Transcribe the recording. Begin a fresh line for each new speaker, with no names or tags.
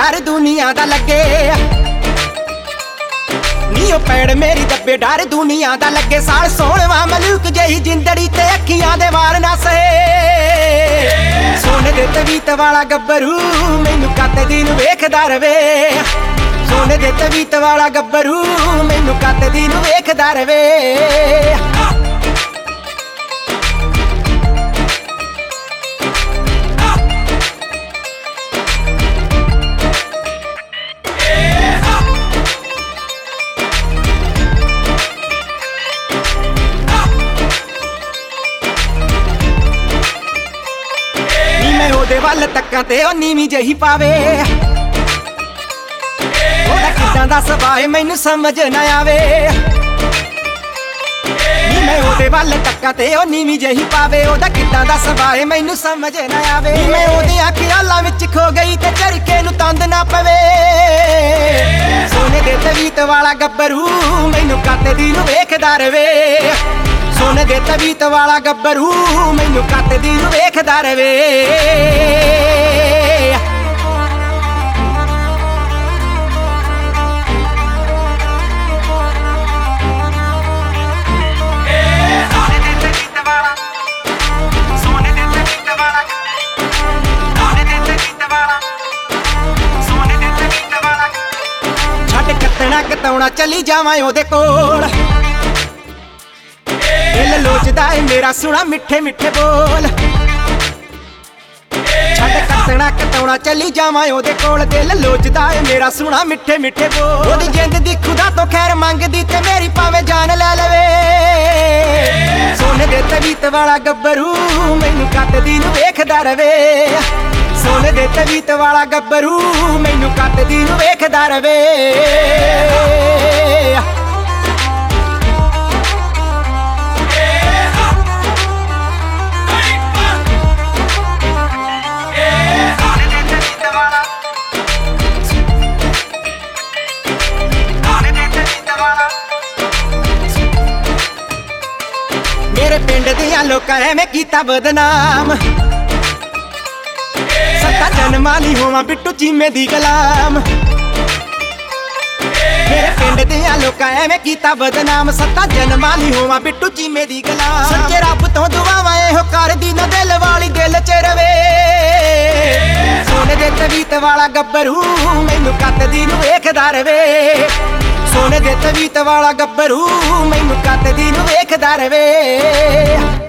डर दुनिया दा लगे नी ओ पैड़ मेरी दब्बे डर दुनिया दा लगे साल सोहणवा मलूक जही जिंदड़ी ते अखियां दे वार ना सहे सोने दे तवीत वाला गब्बरू मैनू कत दिन वेखदा रवे सोने दे तवीत वाला गब्बरू मैनू कत दिन वेखदा रवे ओदे वल तक्कां ते ओ नीवीं जही पावे ओदा किदां दा सुभाऽ मैनू समझ ना आवे नी मैं ओदे वल तक्कां ते ओ नीवीं जही पावे ओदा किदां दा सुभाऽ मैनू समझ ना आवे मैं ओदियां ख्यालां विच खो गई ते झरके नू तंद ना पवे सोने दे तवीत वाला गब्बरू मैनू कत दिन वेखदा रवे सोने दे तवीत वाला गब्बरू मैनू कत दिन वेखदा रवे छड्ड कत्तना कताउणा चली जावां ओदे कोल दिल लोचदा है मेरा सुना मिठे मिठे बोल छड्ड कत्तना कताउणा चली जावां ओदे कोल दिल लोचदा है मेरा सुना मिठे मिठे बोल ओदी जिंद दी खुदा तो खैर मंगदी ते मेरी भावें जान लै लवे सोने दे तवीत वाला गब्बरू मैनू कत दिन वेखदा रवे सोने दे तवीत वाला गब्बरू मैनू कत दिन वेखदा रवे मेरे पिंड दियां लोकां एवें कीता बदनाम सत्ता जन्मां ली होवां बिट्टू चीमे दी गुलाम मेरे पिंड दियां लोकां एवें कीता बदनाम सत्ता जन्मां ली होवां बिट्टू चीमे दी गुलाम सच्चे रब तो दुआवां एहो करदी ना दिल वाली दिल च रवे सोने दे तवीत वाला गब्बरू मैनू कत दिन वेखदा रवे सोने दे तवीत वाला गब्बरू मैनू कत दिन वेखदा रवे।